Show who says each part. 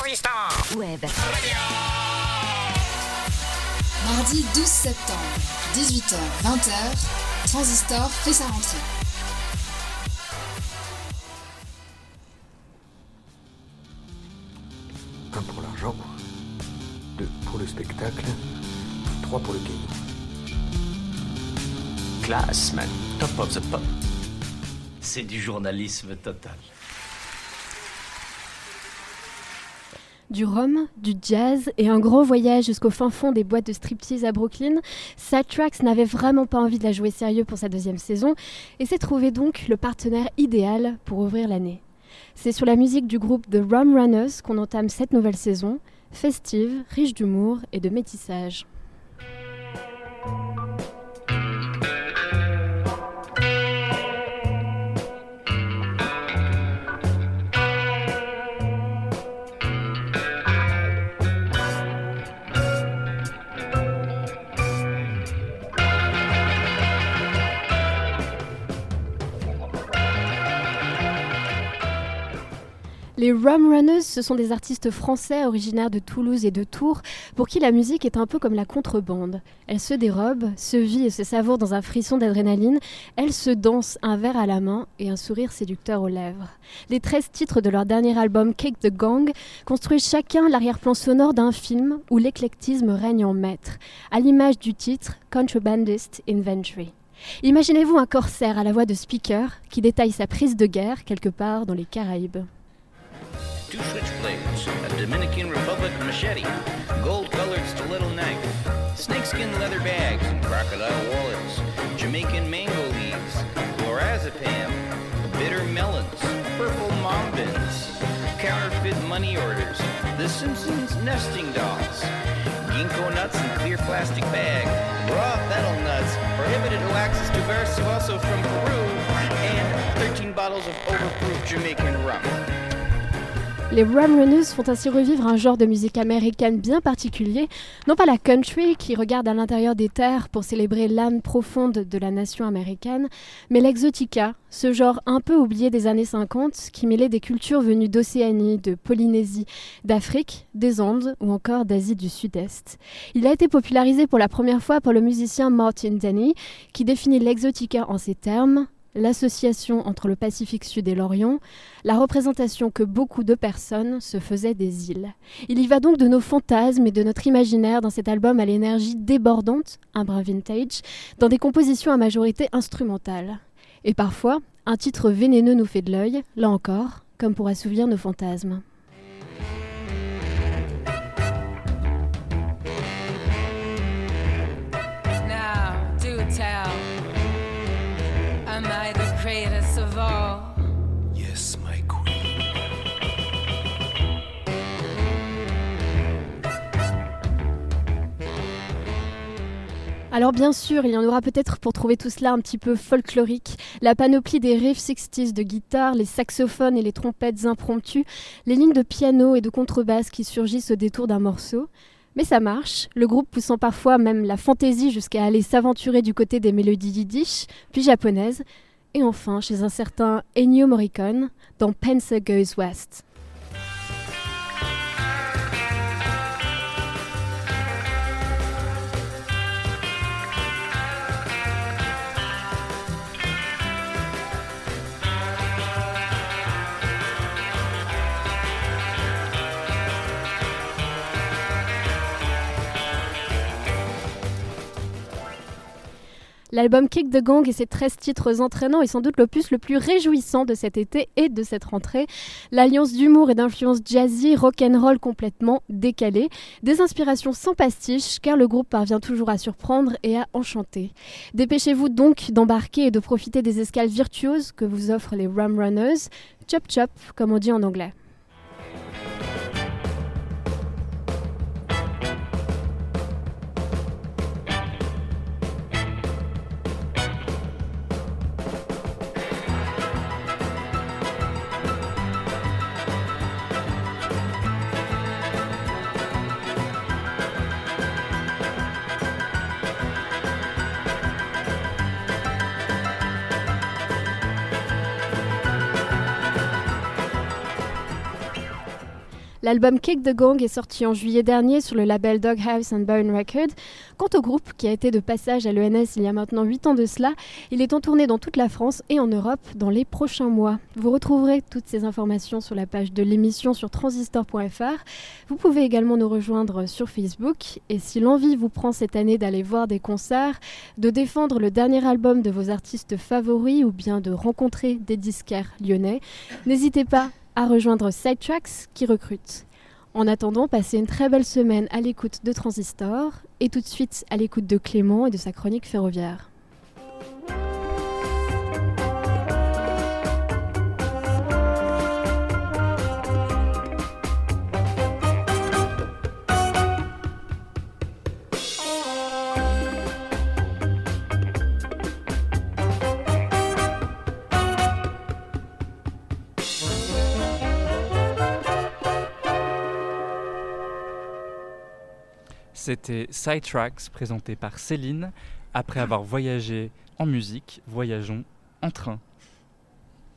Speaker 1: Transistor Web Radio.
Speaker 2: Mardi 12 septembre, 18h-20h, Transistor fait sa rentrée.
Speaker 3: Un pour l'argent, 2 pour le spectacle, 3 pour le caillou.
Speaker 4: Classe, man. Top of the pop. C'est du journalisme total.
Speaker 5: Du rhum, du jazz et un gros voyage jusqu'au fin fond des boîtes de striptease à Brooklyn, Sidetracks n'avait vraiment pas envie de la jouer sérieux pour sa deuxième saison et s'est trouvé donc le partenaire idéal pour ouvrir l'année. C'est sur la musique du groupe The Rum Runners qu'on entame cette nouvelle saison, festive, riche d'humour et de métissage. Les Rum Runners, ce sont des artistes français originaires de Toulouse et de Tours, pour qui la musique est un peu comme la contrebande. Elle se dérobe, se vit et se savoure dans un frisson d'adrénaline. Elle se danse, un verre à la main et un sourire séducteur aux lèvres. Les 13 titres de leur dernier album Kick the Gang construisent chacun l'arrière-plan sonore d'un film où l'éclectisme règne en maître, à l'image du titre Contrabandist Inventory. Imaginez-vous un corsaire à la voix de Speaker qui détaille sa prise de guerre quelque part dans les Caraïbes.
Speaker 6: 2 switchblades, a Dominican Republic machete, gold-colored stiletto knife, snakeskin leather bags and crocodile wallets, Jamaican mango leaves, lorazepam, bitter melons, purple mom bins, counterfeit money orders, The Simpsons nesting dolls, ginkgo nuts in clear plastic bag, raw fennel nuts, prohibited access to Versailles from Peru, and 13 bottles of overproof Jamaican rum.
Speaker 5: Les Rum Runners font ainsi revivre un genre de musique américaine bien particulier, non pas la country qui regarde à l'intérieur des terres pour célébrer l'âme profonde de la nation américaine, mais l'exotica, ce genre un peu oublié des années 50 qui mêlait des cultures venues d'Océanie, de Polynésie, d'Afrique, des Andes ou encore d'Asie du Sud-Est. Il a été popularisé pour la première fois par le musicien Martin Denny qui définit l'exotica en ces termes: l'association entre le Pacifique Sud et l'Orient, la représentation que beaucoup de personnes se faisaient des îles. Il y va donc de nos fantasmes et de notre imaginaire dans cet album à l'énergie débordante, un brin vintage, dans des compositions à majorité instrumentale. Et parfois, un titre vénéneux nous fait de l'œil, là encore, comme pour assouvir nos fantasmes.
Speaker 7: Now, do tell. Am I the greatest of all?
Speaker 3: Yes, my queen.
Speaker 5: Alors bien sûr, il y en aura peut-être pour trouver tout cela un petit peu folklorique. La panoplie des riffs 60s de guitare, les saxophones et les trompettes impromptues, les lignes de piano et de contrebasse qui surgissent au détour d'un morceau. Mais ça marche, le groupe poussant parfois même la fantaisie jusqu'à aller s'aventurer du côté des mélodies yiddish, puis japonaises, et enfin chez un certain Ennio Morricone dans Panzer Goes West. L'album Kick the Gang et ses 13 titres entraînants est sans doute l'opus le plus réjouissant de cet été et de cette rentrée. L'alliance d'humour et d'influence jazzy, rock'n'roll complètement décalée. Des inspirations sans pastiche, car le groupe parvient toujours à surprendre et à enchanter. Dépêchez-vous donc d'embarquer et de profiter des escales virtuoses que vous offrent les Rum Runners. Chop chop, comme on dit en anglais. L'album Kick the Gong est sorti en juillet dernier sur le label Doghouse and Bone Records. Quant au groupe, qui a été de passage à l'ENS il y a maintenant 8 ans de cela, il est en tournée dans toute la France et en Europe dans les prochains mois. Vous retrouverez toutes ces informations sur la page de l'émission sur transistor.fr. Vous pouvez également nous rejoindre sur Facebook. Et si l'envie vous prend cette année d'aller voir des concerts, de défendre le dernier album de vos artistes favoris ou bien de rencontrer des disquaires lyonnais, n'hésitez pas à rejoindre Sidetracks qui recrute. En attendant, passez une très belle semaine à l'écoute de Transistor et tout de suite à l'écoute de Clément et de sa chronique ferroviaire.
Speaker 8: C'était Sidetracks présenté par Céline. Après avoir voyagé en musique, voyageons en train.